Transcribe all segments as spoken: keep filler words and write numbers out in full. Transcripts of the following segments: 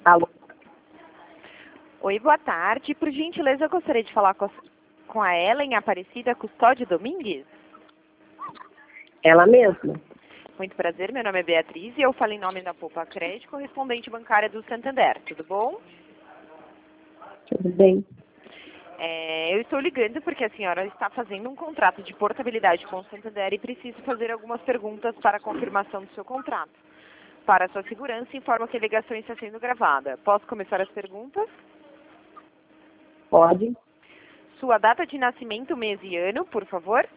Alô? Oi, boa tarde. Por gentileza, eu gostaria de falar com a, com a Ellen Aparecida Custódio Domingues. Ela mesma. Muito prazer, meu nome é Beatriz e eu falo em nome da Poupa Crédito, correspondente bancária do Santander. Tudo bom? Tudo bem. É, eu estou ligando porque a senhora está fazendo um contrato de portabilidade com o Santander e preciso fazer algumas perguntas para a confirmação do seu contrato. Para a sua segurança, informo que a ligação está sendo gravada. Posso começar as perguntas? Pode. Sua data de nascimento, mês e ano, por favor?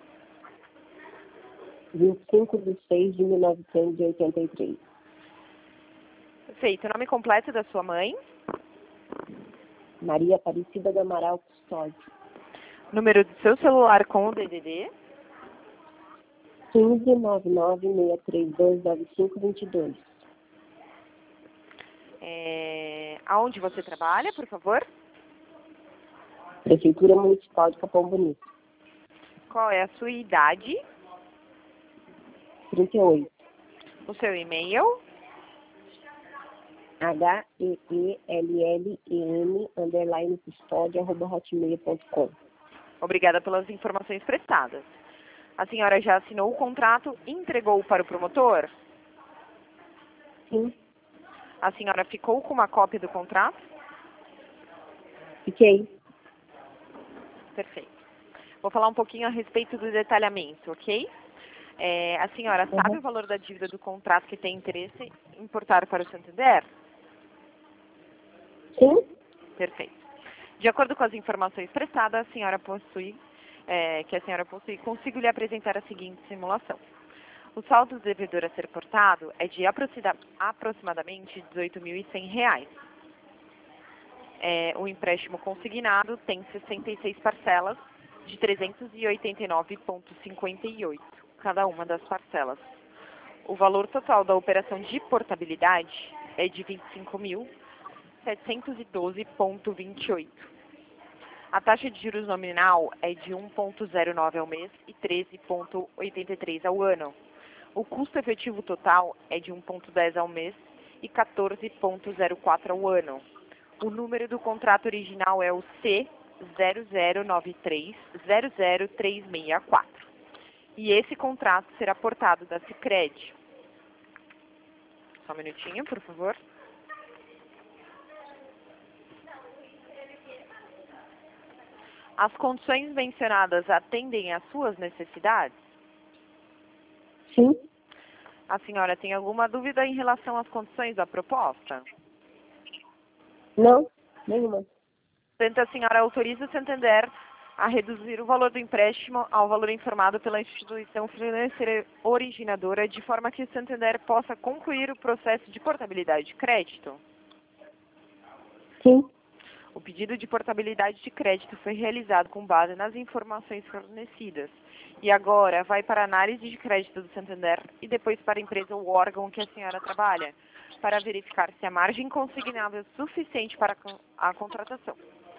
vinte e cinco de seis de mil novecentos e oitenta e três. Perfeito. O nome completo da sua mãe? Maria Aparecida do Amaral Custódio. Número do seu celular com o D D D? quinze, nove nove, seis três dois, nove cinco dois dois. É... Aonde você trabalha, por favor? Prefeitura Municipal de Capão Bonito. Qual é a sua idade? trinta e oito. O seu e-mail? H E E L L E N underline custódia arroba hotmail ponto com. Obrigada pelas informações prestadas. A senhora já assinou o contrato e entregou para o promotor? Sim, A senhora ficou com uma cópia do contrato? fiquei. Perfeito. Vou falar um pouquinho a respeito do detalhamento, ok? É, a senhora Uhum. sabe o valor da dívida do contrato que tem interesse em importar para o Santander? Sim, Perfeito. De acordo com as informações prestadas, a senhora possui, é, que a senhora possui, consigo lhe apresentar a seguinte simulação. O saldo do devedor a ser portado é de aproxima- aproximadamente dezoito mil e cem reais. É, o empréstimo consignado tem sessenta e seis parcelas de trezentos e oitenta e nove vírgula cinquenta e oito, cada uma das parcelas. O valor total da operação de portabilidade é de vinte e cinco mil setecentos e doze vírgula vinte e oito. A taxa de juros nominal é de um vírgula zero nove ao mês e treze vírgula oitenta e três ao ano. O custo efetivo total é de um vírgula dez ao mês e quatorze vírgula zero quatro ao ano. O número do contrato original é o C zero zero nove três zero zero três seis quatro. E esse contrato será portado da Sicredi. Só um minutinho, por favor. As condições mencionadas atendem às suas necessidades? sim. A senhora tem alguma dúvida em relação às condições da proposta? Não, nenhuma. Portanto, a senhora autoriza o Santander a reduzir o valor do empréstimo ao valor informado pela instituição financeira originadora, de forma que o Santander possa concluir o processo de portabilidade de crédito? Sim, O pedido de portabilidade de crédito foi realizado com base nas informações fornecidas e agora vai para a análise de crédito do Santander e depois para a empresa ou órgão que a senhora trabalha, para verificar se a margem consignável é suficiente para a contratação.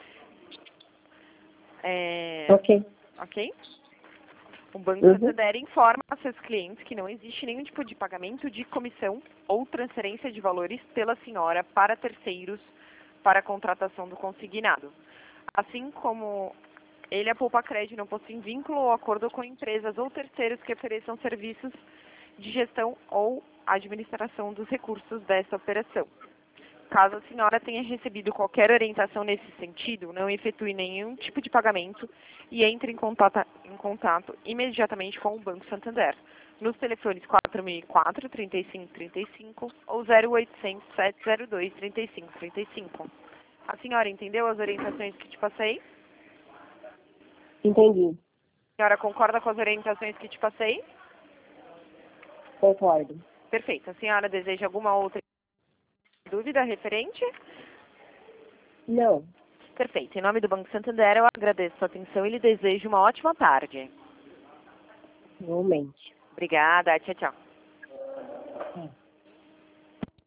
É... ok. Ok? O Banco Uhum. Santander informa a seus clientes que não existe nenhum tipo de pagamento de comissão ou transferência de valores pela senhora para terceiros para a contratação do consignado. Assim como ele, a Poupa Crédito, não possui vínculo ou acordo com empresas ou terceiros que ofereçam serviços de gestão ou administração dos recursos dessa operação. Caso a senhora tenha recebido qualquer orientação nesse sentido, não efetue nenhum tipo de pagamento e entre em contato, em contato imediatamente com o Banco Santander, nos telefones quatro mil e quatro, trinta e cinco trinta e cinco ou zero oitocentos, sete zero dois, trinta e cinco trinta e cinco. A senhora entendeu as orientações que te passei? Entendi. A senhora concorda com as orientações que te passei? Concordo. Perfeito. A senhora deseja alguma outra dúvida referente? Não. Perfeito. Em nome do Banco Santander, eu agradeço a sua atenção e lhe desejo uma ótima tarde. Igualmente. Obrigada. Tchau, tchau.